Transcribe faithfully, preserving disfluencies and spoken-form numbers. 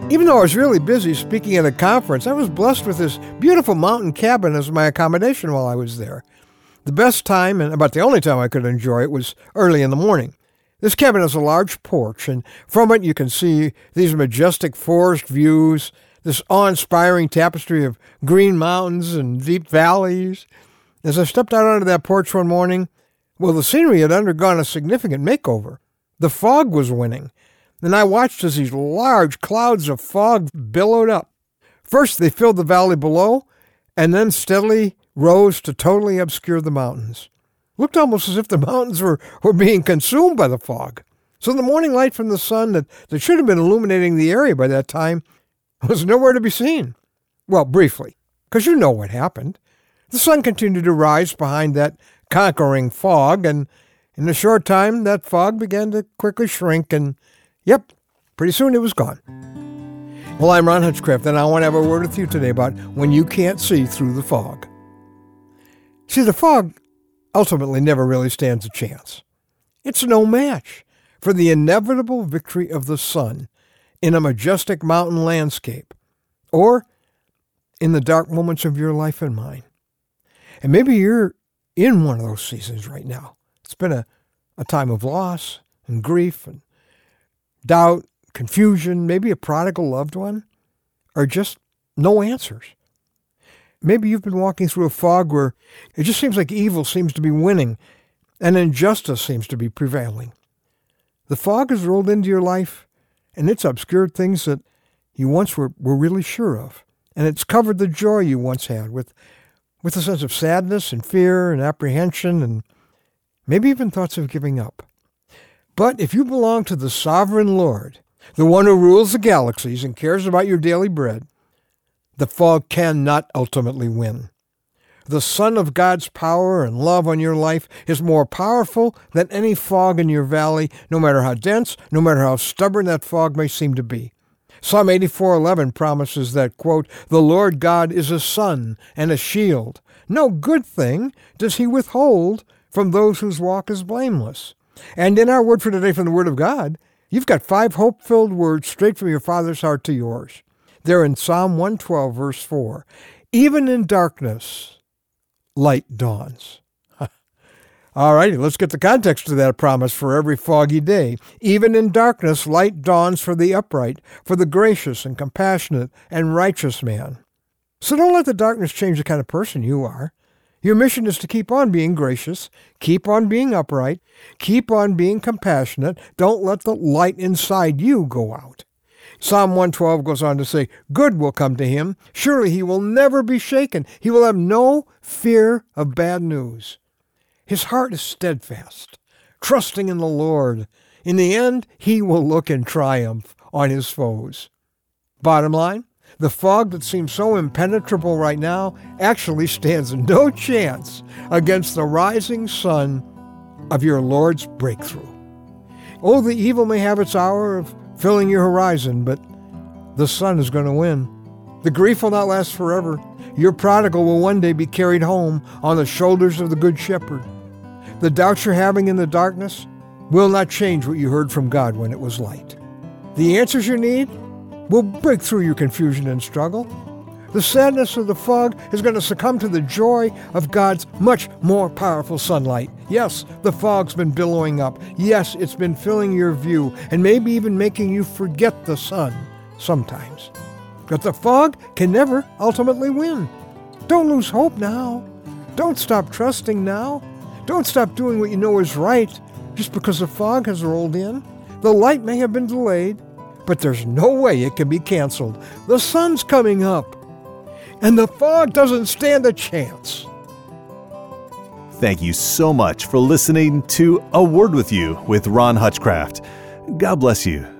Even though I was really busy speaking at a conference, I was blessed with this beautiful mountain cabin as my accommodation while I was there. The best time, and about the only time I could enjoy it, was early in the morning. This cabin has a large porch, and from it you can see these majestic forest views, this awe-inspiring tapestry of green mountains and deep valleys. As I stepped out onto that porch one morning, well, the scenery had undergone a significant makeover. The fog was winning, and I watched as these large clouds of fog billowed up. First, they filled the valley below, and then steadily rose to totally obscure the mountains. Looked almost as if the mountains were, were being consumed by the fog. So the morning light from the sun that, that should have been illuminating the area by that time was nowhere to be seen. Well, briefly, because you know what happened. The sun continued to rise behind that conquering fog, and in a short time, that fog began to quickly shrink, and yep, pretty soon it was gone. Well, I'm Ron Hutchcraft, and I want to have a word with you today about when you can't see through the fog. See, the fog ultimately never really stands a chance. It's no match for the inevitable victory of the sun in a majestic mountain landscape, or in the dark moments of your life and mine. And maybe you're in one of those seasons right now. It's been a, a time of loss and grief and doubt, confusion, maybe a prodigal loved one, or just no answers. Maybe you've been walking through a fog where it just seems like evil seems to be winning and injustice seems to be prevailing. The fog has rolled into your life, and it's obscured things that you once were, were really sure of. And it's covered the joy you once had with, with a sense of sadness and fear and apprehension and maybe even thoughts of giving up. But if you belong to the sovereign Lord, the one who rules the galaxies and cares about your daily bread, the fog cannot ultimately win. The sun of God's power and love on your life is more powerful than any fog in your valley, no matter how dense, no matter how stubborn that fog may seem to be. Psalm eighty-four eleven promises that, quote, "The Lord God is a sun and a shield. No good thing does he withhold from those whose walk is blameless." And in our word for today from the Word of God, you've got five hope-filled words straight from your Father's heart to yours. They're in Psalm one twelve, verse four. Even in darkness, light dawns. All righty, let's get the context to that promise for every foggy day. Even in darkness, light dawns for the upright, for the gracious and compassionate and righteous man. So don't let the darkness change the kind of person you are. Your mission is to keep on being gracious, keep on being upright, keep on being compassionate. Don't let the light inside you go out. Psalm one twelve goes on to say, "Good will come to him. Surely he will never be shaken. He will have no fear of bad news." His heart is steadfast, trusting in the Lord. In the end, he will look in triumph on his foes. Bottom line, the fog that seems so impenetrable right now actually stands no chance against the rising sun of your Lord's breakthrough. Oh, the evil may have its hour of filling your horizon, but the sun is going to win. The grief will not last forever. Your prodigal will one day be carried home on the shoulders of the Good Shepherd. The doubts you're having in the darkness will not change what you heard from God when it was light. The answers you need will break through your confusion and struggle. The sadness of the fog is going to succumb to the joy of God's much more powerful sunlight. Yes, the fog's been billowing up. Yes, it's been filling your view and maybe even making you forget the sun sometimes. But the fog can never ultimately win. Don't lose hope now. Don't stop trusting now. Don't stop doing what you know is right just because the fog has rolled in. The light may have been delayed, but there's no way it can be canceled. The sun's coming up, and the fog doesn't stand a chance. Thank you so much for listening to A Word With You with Ron Hutchcraft. God bless you.